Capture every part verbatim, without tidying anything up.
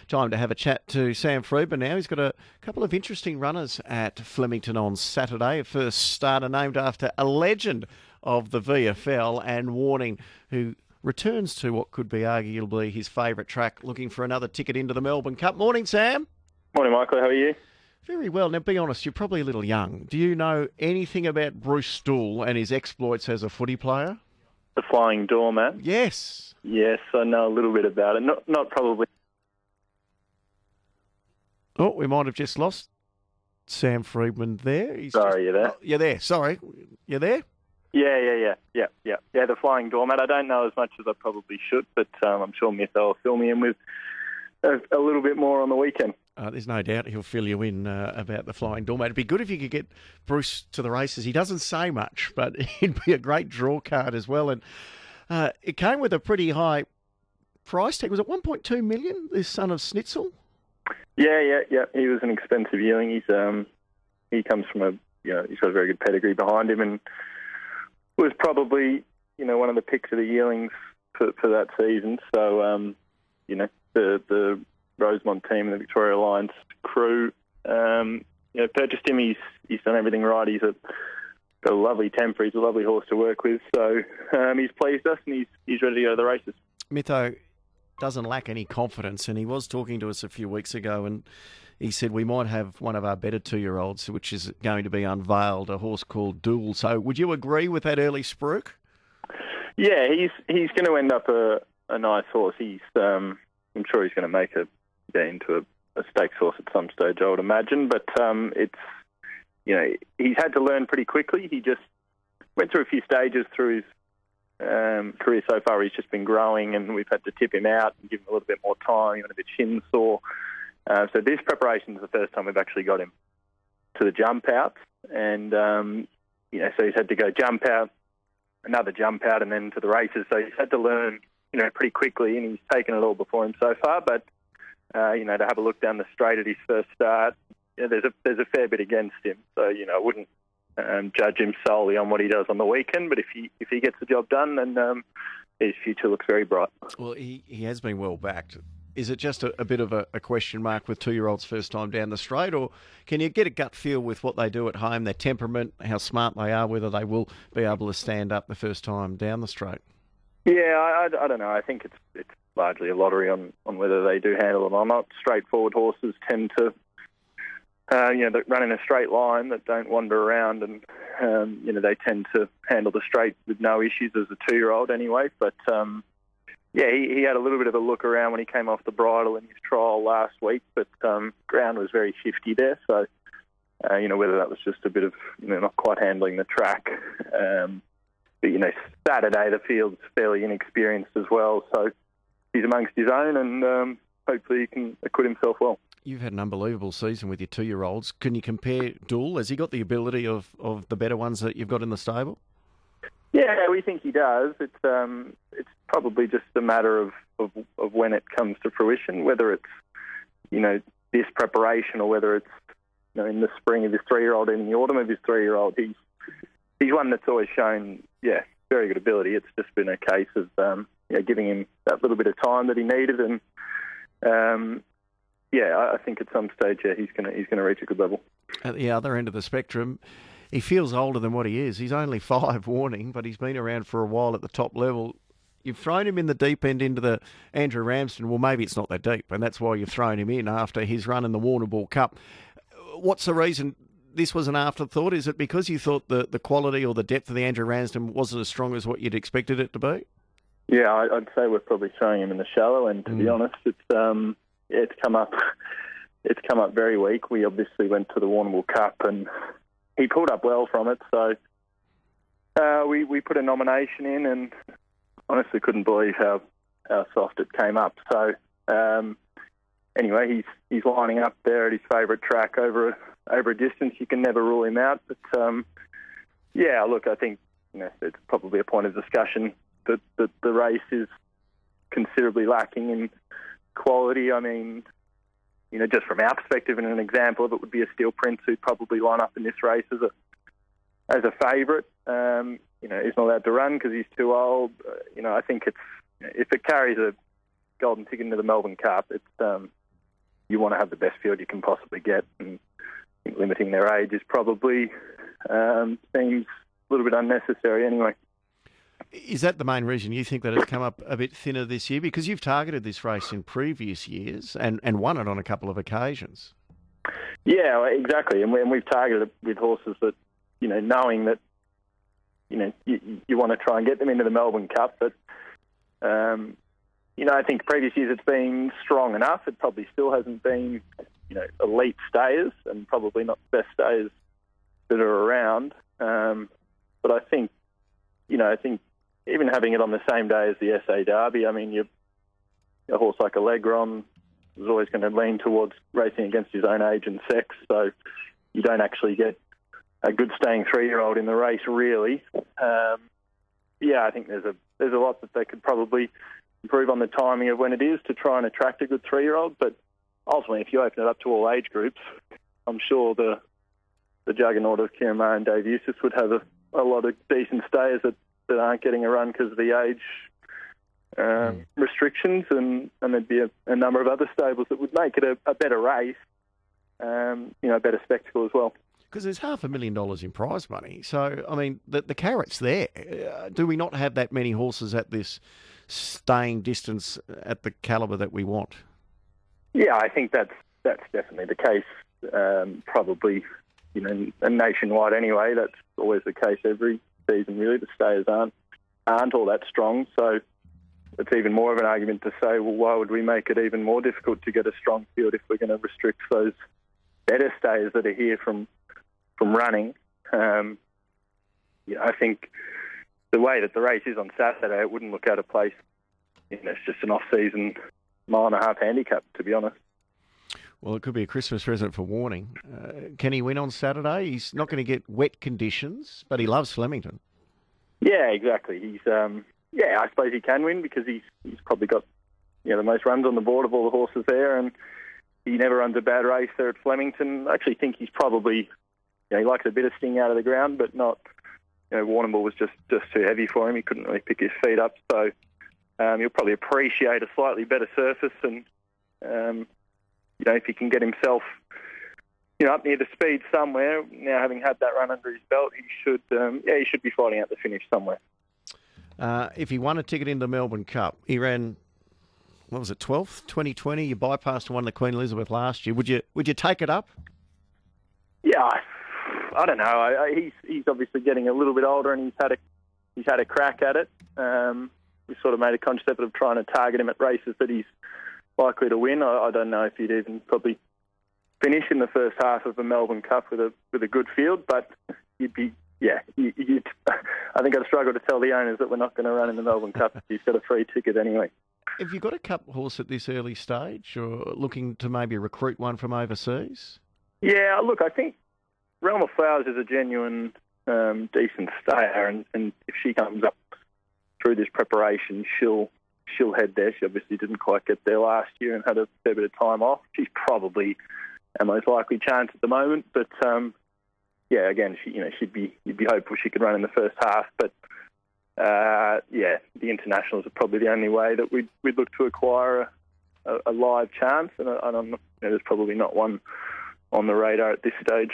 Time to have a chat to Sam Freedman now. He's got a couple of interesting runners at Flemington on Saturday. A first starter named after a legend of the V F L, and Warning, who returns to what could be arguably his favourite track, looking for another ticket into the Melbourne Cup. Morning, Sam. Morning, Michael. How are you? Very well. Now, be honest, you're probably a little young. Do you know anything about Bruce Stool and his exploits as a footy player? The Flying Doormat? Yes. Yes, I know a little bit about it. Not not probably. Oh, we might have just lost Sam Freedman there. He's Sorry, just... you're there. Oh, you're there. Sorry. You're there? Yeah, yeah, yeah, yeah, yeah. Yeah, the Flying Doormat. I don't know as much as I probably should, but um, I'm sure Mytho will fill me in with a, a little bit more on the weekend. Uh, there's no doubt he'll fill you in uh, about the Flying Doormat. It'd be good if you could get Bruce to the races. He doesn't say much, but he'd be a great draw card as well. And uh, it came with a pretty high price tag. Was it one point two million dollars, this son of Schnitzel? Yeah, yeah, yeah. He was an expensive yearling. He's um, he comes from a, you know, he's got a very good pedigree behind him, and was probably, you know, one of the picks of the yearlings for, for that season. So, um, you know, the the Rosemont team and the Victoria Lions crew, um, you know, purchased him. He's he's done everything right. He's a, got a lovely temper. He's a lovely horse to work with. So um, he's pleased us, and he's he's ready to go to the races. Mytho doesn't lack any confidence, and he was talking to us a few weeks ago, and he said we might have one of our better two-year-olds, which is going to be unveiled, a horse called Duel. So would you agree with that early spruik? Yeah, he's he's going to end up a, a nice horse. He's um, I'm sure he's going to make a get into a, a stakes horse at some stage, I would imagine. But um, it's, you know, he's had to learn pretty quickly. He just went through a few stages through his um, career so far. He's just been growing, and we've had to tip him out and give him a little bit more time. He went a bit shin sore. Uh, so this preparation is the first time we've actually got him to the jump out. And, um, you know, so he's had to go jump out, another jump out, and then to the races. So he's had to learn, you know, pretty quickly, and he's taken it all before him so far. But, uh, you know, to have a look down the straight at his first start, you know, there's a there's a fair bit against him. So, you know, I wouldn't um, judge him solely on what he does on the weekend. But if he if he gets the job done, then um, his future looks very bright. Well, he, he has been well backed. Is it just a, a bit of a, a question mark with two-year-olds first time down the straight, or can you get a gut feel with what they do at home, their temperament, how smart they are, whether they will be able to stand up the first time down the straight? Yeah, I, I, I don't know. I think it's it's largely a lottery on, on whether they do handle it or not. Straightforward horses tend to, uh, you know, that run in a straight line, that don't wander around, and um, you know, they tend to handle the straight with no issues as a two-year-old anyway. But um, yeah, he, he had a little bit of a look around when he came off the bridle in his trial last week, but um, ground was very shifty there. So uh, you know, whether that was just a bit of, you know, not quite handling the track. Um, but you know, Saturday the field's fairly inexperienced as well, so he's amongst his own, and um, hopefully he can acquit himself well. You've had an unbelievable season with your two-year-olds. Can you compare Duel? Has he got the ability of, of the better ones that you've got in the stable? Yeah, we think he does. It's um, it's probably just a matter of, of, of when it comes to fruition, whether it's, you know, this preparation or whether it's, you know, in the spring of his three-year-old and in the autumn of his three-year-old. He's he's one that's always shown, yeah, very good ability. It's just been a case of um, you know, giving him that little bit of time that he needed, and um, yeah, I think at some stage, yeah, he's gonna he's gonna reach a good level. At the other end of the spectrum, he feels older than what he is. He's only five, Warning, but he's been around for a while at the top level. You've thrown him in the deep end into the Andrew Ramsden. Well, maybe it's not that deep, and that's why you've thrown him in after his run in the Warrnambool Cup. What's the reason this was an afterthought? Is it because you thought the, the quality or the depth of the Andrew Ramsden wasn't as strong as what you'd expected it to be? Yeah, I'd say we're probably throwing him in the shallow end, to mm. be honest. It's um, yeah, it's come up it's come up very weak. We obviously went to the Warrnambool Cup, and he pulled up well from it, so uh, we, we put a nomination in, and honestly couldn't believe how, how soft it came up. So um, anyway, he's he's lining up there at his favourite track over a, over a distance. You can never rule him out. But um, yeah, look, I think, you know, it's probably a point of discussion that, that the race is considerably lacking in quality. I mean, you know, just from our perspective, and an example of it would be a Steel Prince, who'd probably line up in this race as a as a favourite. Um, you know, he's not allowed to run because he's too old. Uh, you know, I think it's, if it carries a golden ticket into the Melbourne Cup, it's um, you want to have the best field you can possibly get, and I think limiting their age is probably um, seems a little bit unnecessary anyway. Is that the main reason you think that it's come up a bit thinner this year? Because you've targeted this race in previous years and, and won it on a couple of occasions. Yeah, exactly. And, we, and we've targeted it with horses that, you know, knowing that, you know, you, you want to try and get them into the Melbourne Cup. But, um, you know, I think previous years it's been strong enough. It probably still hasn't been, you know, elite stayers and probably not the best stayers that are around. Um, but I think, you know, I think even having it on the same day as the S A Derby, I mean, you, a horse like Allegron is always going to lean towards racing against his own age and sex, so you don't actually get a good staying three-year-old in the race, really. Um, yeah, I think there's a there's a lot that they could probably improve on the timing of when it is to try and attract a good three-year-old, but ultimately, if you open it up to all age groups, I'm sure the the juggernaut of Kieran Maher and Dave Eustace would have a, a lot of decent stayers that, that aren't getting a run because of the age um, mm. restrictions, and, and there'd be a, a number of other stables that would make it a, a better race, um, you know, a better spectacle as well. Because there's half a million dollars in prize money. So, I mean, the, the carrot's there. Uh, do we not have that many horses at this staying distance at the calibre that we want? Yeah, I think that's that's definitely the case. Um, probably, you know, nationwide anyway. That's always the case every season. Really, the stayers aren't aren't all that strong. So it's even more of an argument to say, well, why would we make it even more difficult to get a strong field if we're going to restrict those better stayers that are here from from running? Um, yeah, I think the way that the race is on Saturday, it wouldn't look out of place. You know, it's just an off-season mile and a half handicap, to be honest. Well, it could be a Christmas present for Warning. Uh, can he win on Saturday? He's not going to get wet conditions, but he loves Flemington. Yeah, exactly. He's um, yeah, I suppose he can win because he's he's probably got, you know, the most runs on the board of all the horses there, and he never runs a bad race there at Flemington. I actually think he's probably, you know, he likes a bit of sting out of the ground, but not, you know, Warrnambool was just, just too heavy for him. He couldn't really pick his feet up, so um, he'll probably appreciate a slightly better surface, and um, you know, if he can get himself, you know, up near the speed somewhere, now having had that run under his belt, he should, um, yeah, he should be fighting out the finish somewhere. Uh, if he won a ticket in the Melbourne Cup, he ran, what was it, twelfth, twenty twenty? You bypassed and won the Queen Elizabeth last year. Would you would you take it up? Yeah, I, I don't know. I, I, he's he's obviously getting a little bit older, and he's had a he's had a crack at it. Um, we sort of made a conscious effort of trying to target him at races that he's likely to win. I, I don't know if he'd even probably finish in the first half of the Melbourne Cup with a with a good field, but you'd be, yeah, you, you'd, I think I'd struggle to tell the owners that we're not going to run in the Melbourne Cup if he's got a free ticket anyway. Have you got a cup horse at this early stage, or looking to maybe recruit one from overseas? Yeah, look, I think Realm of Flowers is a genuine, um, decent stayer, and, and if she comes up through this preparation, she'll she'll head there. She obviously didn't quite get there last year and had a fair bit of time off. She's probably our most likely chance at the moment, but um, yeah, again, she you know she'd be you'd be hopeful she could run in the first half, but uh, yeah, the internationals are probably the only way that we'd we'd look to acquire a, a, a live chance, and, I, and I'm, you know, there's probably not one on the radar at this stage.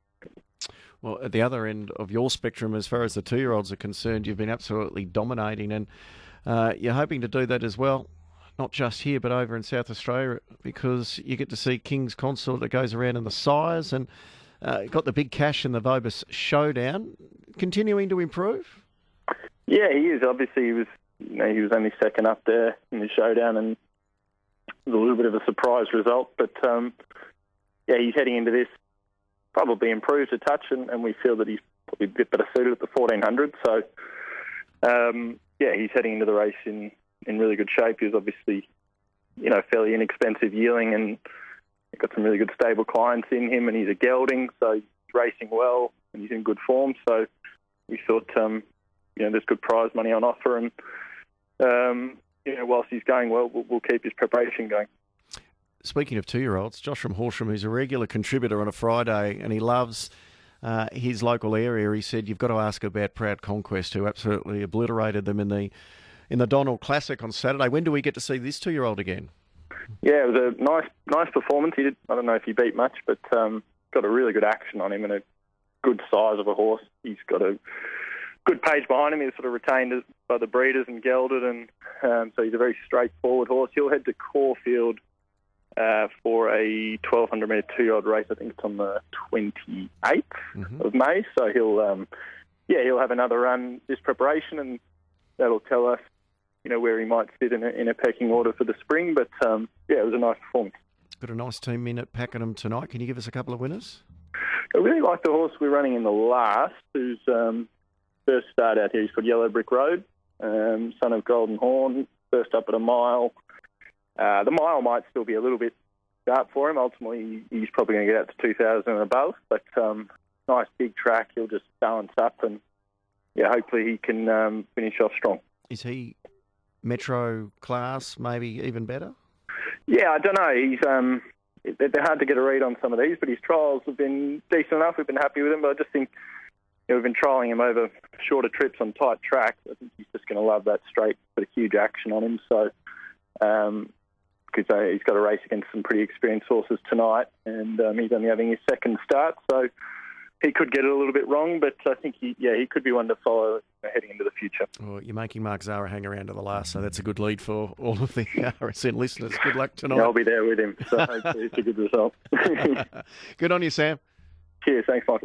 Well, at the other end of your spectrum, as far as the two-year-olds are concerned, you've been absolutely dominating, and uh, you're hoping to do that as well, not just here, but over in South Australia, because you get to see King's Consort that goes around in the sires, and uh, got the big cash in the Vobis Showdown, continuing to improve. Yeah, he is. Obviously, he was, you know, he was only second up there in the Showdown, and it was a little bit of a surprise result, but um, yeah, he's heading into this probably improved a touch, and, and we feel that he's probably a bit better suited at the fourteen hundred. So, um, yeah, he's heading into the race in, in really good shape. He's obviously, you know, fairly inexpensive yearling, and got some really good stable clients in him, and he's a gelding, so he's racing well, and he's in good form. So we thought, um, you know, there's good prize money on offer, and, um, you know, whilst he's going well, we'll, we'll keep his preparation going. Speaking of two-year-olds, Josh from Horsham, who's a regular contributor on a Friday, and he loves uh, his local area. He said, you've got to ask about Proud Conquest, who absolutely obliterated them in the in the Donald Classic on Saturday. When do we get to see this two-year-old again? Yeah, it was a nice nice performance. He did, I don't know if he beat much, but um, got a really good action on him and a good size of a horse. He's got a good page behind him. He's sort of retained by the breeders and gelded, and um, so he's a very straightforward horse. He'll head to Caulfield uh, for a twelve hundred metre two-year-old race. I think it's on the twenty-eighth mm-hmm. of May. So he'll, um, yeah, he'll have another run this preparation, and that'll tell us, you know, where he might sit in a, in a pecking order for the spring. But, um, yeah, it was a nice performance. Got a nice team in at Pakenham tonight. Can you give us a couple of winners? I really like the horse we're running in the last, who's um, first start out here. He's called Yellow Brick Road, um, son of Golden Horn, first up at a mile. Uh, the mile might still be a little bit sharp for him. Ultimately, he's probably going to get out to two thousand and above. But um, nice big track. He'll just balance up and, yeah, hopefully he can um, finish off strong. Is he Metro class, maybe even better? Yeah, I don't know. He's um, they're hard to get a read on some of these, but his trials have been decent enough. We've been happy with him, but I just think, you know, we've been trialling him over shorter trips on tight tracks. I think he's just going to love that straight, put a huge action on him. So, um, because uh, he's got a race against some pretty experienced horses tonight, and um, he's only having his second start, so he could get it a little bit wrong, but I think he, yeah, he could be one to follow heading into the future. Well, you're making Mark Zahra hang around to the last, so that's a good lead for all of the R S N listeners. Good luck tonight. Yeah, I'll be there with him, so hopefully it's a good result. Good on you, Sam. Cheers, thanks, Michael.